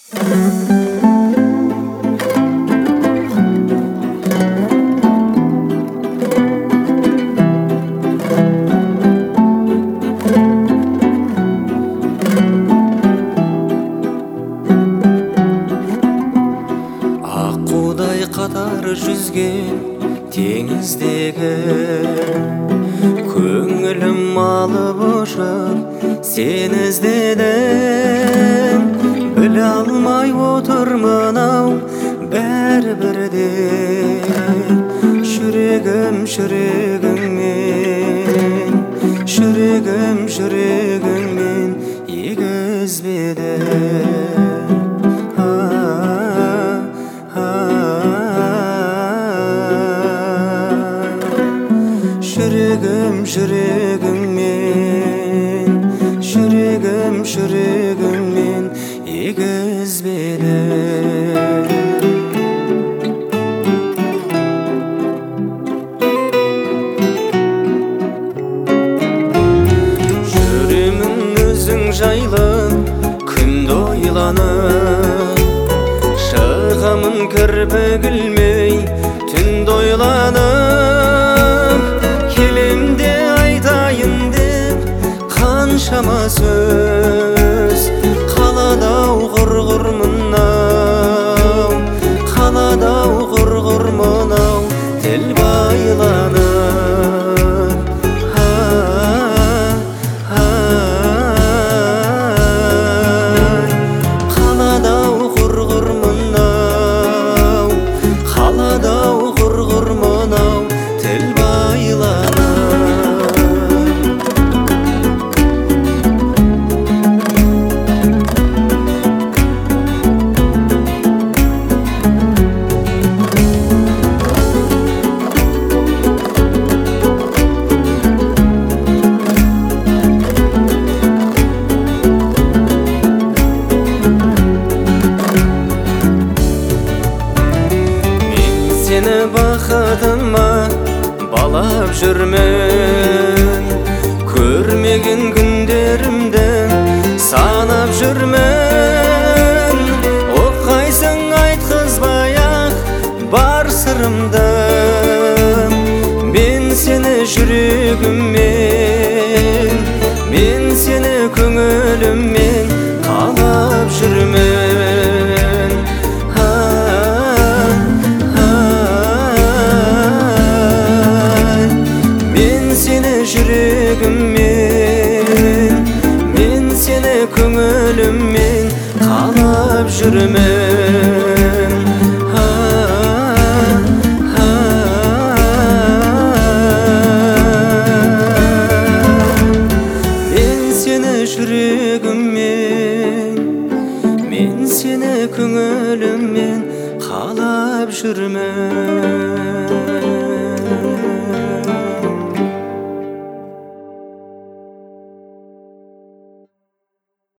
Аққудай қатар жүзген теңіздегі көңілім алып ұшып сені іздедім. Біле алмай отырмын-ау бәрібірде жүрегіммен егізбеді. Жүрегіммен егізбеді. Жүремін өзің жайлы күнде ойланып, шығамын кірпік ілмей түнде ойланып. Келем де айтайын деп қаншама сөз, қаладау құрғырмын-ау, қаладау құрғырмын-ау, тіл байланып. Қаладау құрғырмын-ау, қаладау құрғырмын-ау, тіл байланып. Сені бақытыма балап жүрмін, көрмеген күндерімді санап жүрмін. Оққайсың айтқызбай-ақ бар сырымды, мен сені жүрегіммен, мен сені көңіліммен қалап жүрмін. Жүрегіммен, мен сені көңіліммен қалап жүрмін. Мен сені жүрегіммен, мен сені көңіліммен қалап жүрмін.